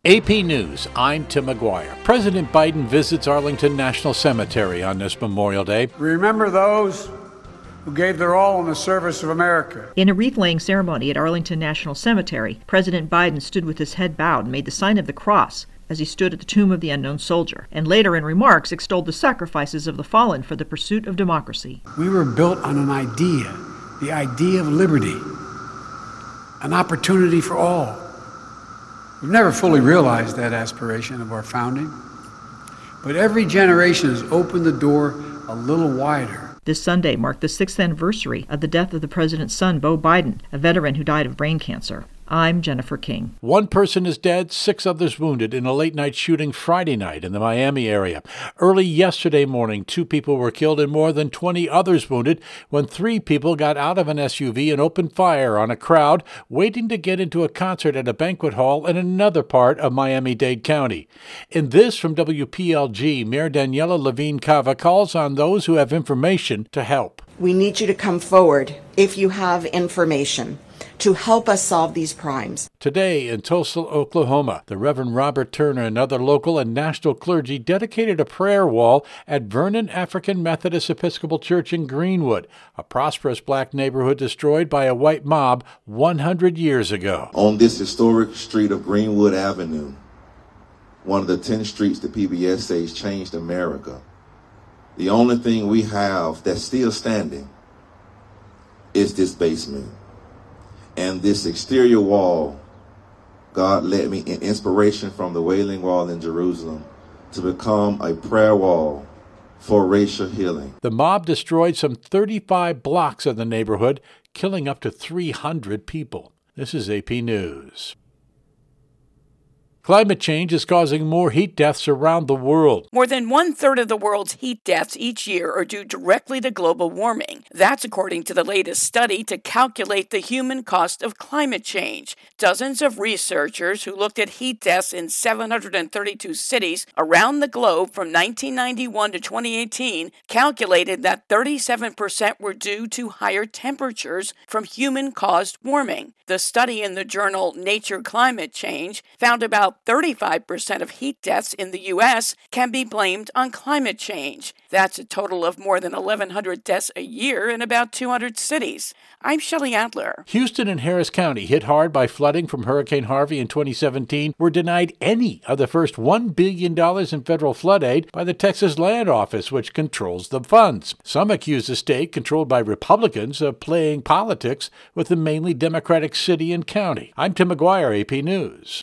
AP News, I'm Tim McGuire. President Biden visits Arlington National Cemetery on this Memorial Day. Remember those who gave their all in the service of America. In a wreath-laying ceremony at Arlington National Cemetery, President Biden stood with his head bowed and made the sign of the cross as he stood at the tomb of the unknown soldier, and later in remarks extolled the sacrifices of the fallen for the pursuit of democracy. We were built on an idea, the idea of liberty, an opportunity for all. We've never fully realized that aspiration of our founding, but every generation has opened the door a little wider. This Sunday marked the 6th anniversary of the death of the president's son, Beau Biden, a veteran who died of brain cancer. I'm Jennifer King. One person is dead, 6 others wounded in a late-night shooting Friday night in the Miami area. Early yesterday morning, 2 people were killed and more than 20 others wounded when 3 people got out of an SUV and opened fire on a crowd waiting to get into a concert at a banquet hall in another part of Miami-Dade County. In this from WPLG, Mayor Daniela Levine Cava calls on those who have information to help. We need you to come forward if you have information to help us solve these crimes. Today in Tulsa, Oklahoma, the Reverend Robert Turner and other local and national clergy dedicated a prayer wall at Vernon African Methodist Episcopal Church in Greenwood, a prosperous black neighborhood destroyed by a white mob 100 years ago. On this historic street of Greenwood Avenue, one of the 10 streets the PBS says changed America, the only thing we have that's still standing is this basement. And this exterior wall, God led me in inspiration from the Wailing Wall in Jerusalem to become a prayer wall for racial healing. The mob destroyed some 35 blocks of the neighborhood, killing up to 300 people. This is AP News. Climate change is causing more heat deaths around the world. More than 1/3 of the world's heat deaths each year are due directly to global warming. That's according to the latest study to calculate the human cost of climate change. Dozens of researchers who looked at heat deaths in 732 cities around the globe from 1991 to 2018 calculated that 37% were due to higher temperatures from human-caused warming. The study in the journal Nature Climate Change found about 35% of heat deaths in the U.S. can be blamed on climate change. That's a total of more than 1,100 deaths a year in about 200 cities. I'm Shelley Adler. Houston and Harris County, hit hard by flooding from Hurricane Harvey in 2017, were denied any of the first $1 billion in federal flood aid by the Texas Land Office, which controls the funds. Some accuse the state, controlled by Republicans, of playing politics with the mainly Democratic city and county. I'm Tim McGuire, AP News.